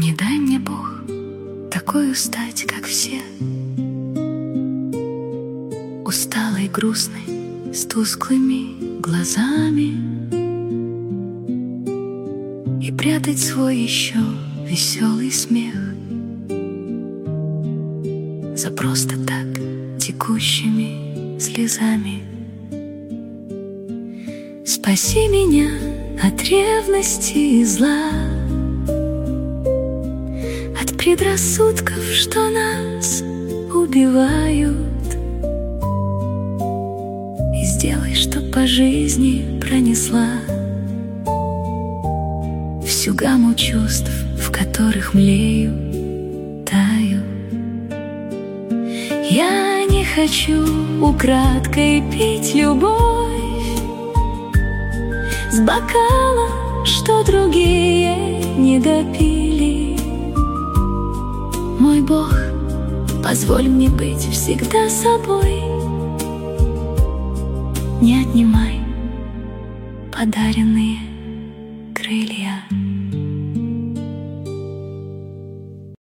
Не дай мне, Бог, такою стать, как все, усталой, грустной, с тусклыми глазами, и прятать свой еще веселый смех за просто так текущими слезами. Спаси меня от ревности и зла, от предрассудков, что нас убивают, и сделай, чтоб по жизни пронесла всю гамму чувств, в которых млею, таю. Я не хочу украдкой пить любовь с бокала, что другие не допили. Мой Бог, позволь мне быть всегда собой, не отнимай подаренные